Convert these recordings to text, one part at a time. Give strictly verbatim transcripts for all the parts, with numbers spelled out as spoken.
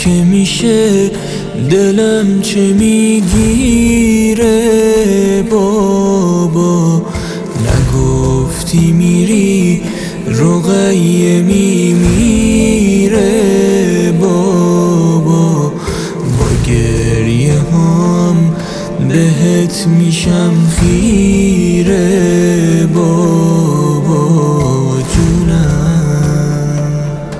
که میشه دلم چه میگیره بابا، نگفتی میری رقیه میمیره بابا، با گریه هم بهت میشم خیره بابا جونم.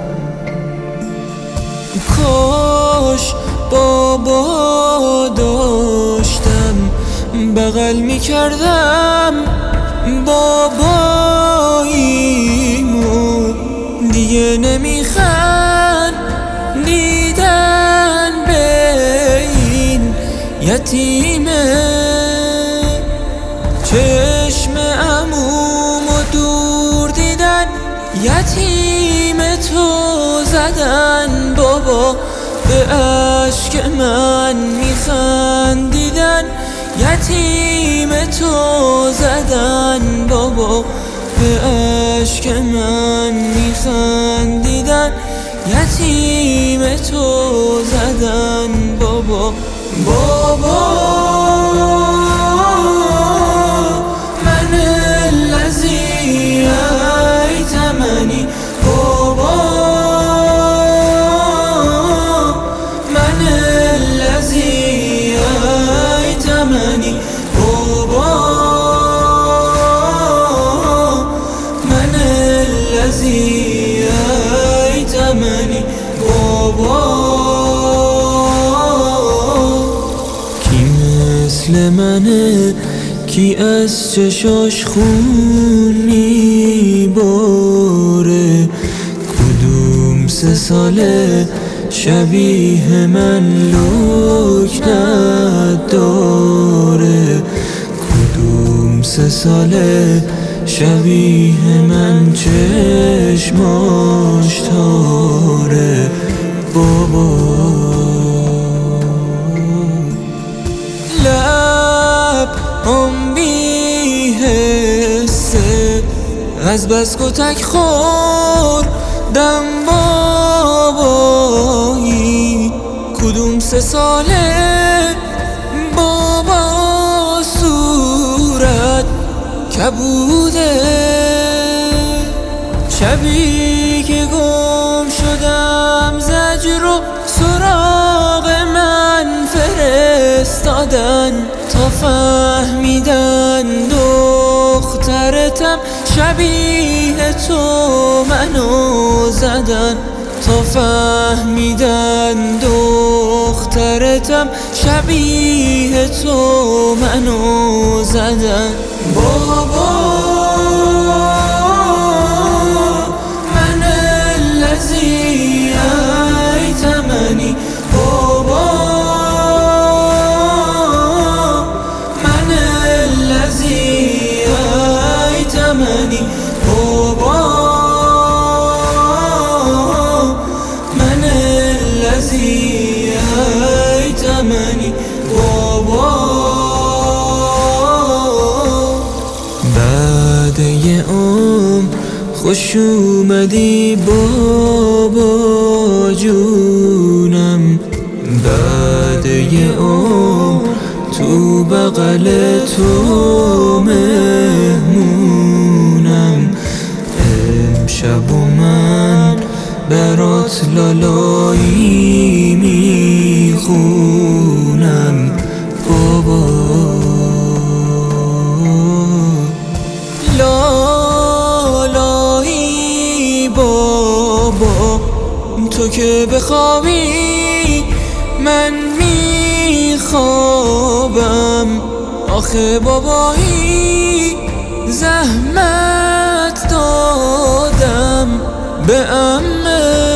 کاش بابا داشتم بغل میکردم باباییمو، دیگه نمیخندیدن به این یتیمه، چشم عمومو دور دیدن یتیم تو زدن بابا، به اشک من میخندیدن یتیم تو زدن بابا، به اشک من میخندیدن یتیم تو زدن بابا. بابا من الذی ایتمنی، بابا من الذی ایتمنی، بابا من الذی ایتمنی، بابا. کی مثل منه کی از چشاش خون میباره، کدوم سه ساله شبیه من لک نداره، کدوم سه ساله شبیه من چشماش تاره بابا. لب هم بی حسه از بس کتک خوردم بابایی، کدوم سه ساله بابا صورت کبوده، شبی که گم شدم زجر و سراغ من فرستادن، تا فهمیدن دخترتم شبیه تو منو زدن، تا فهمیدن دخترتم شبیه تو منو زدن بابا. من الذی ایتمنی، بابا من الذی ایتمنی، بابا من الذی ایتمنی، بابا. بعد یه عمر خوش اومدی بابا جونم، بعد یه عمر تو بغل تو مهمونم، امشب و من برات لالایی میخونم بابا. لالایی بابا تو که بخوابی من میخوابم، آخه بابایی زحمت دادم به عمه،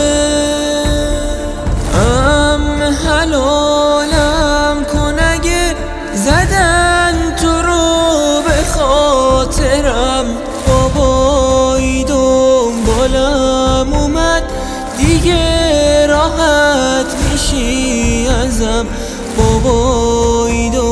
عمه حلالم کن اگه زدن تو رو به خاطرم، بابایی دنبالم اومد دیگه راحت میشی ازم، بابایی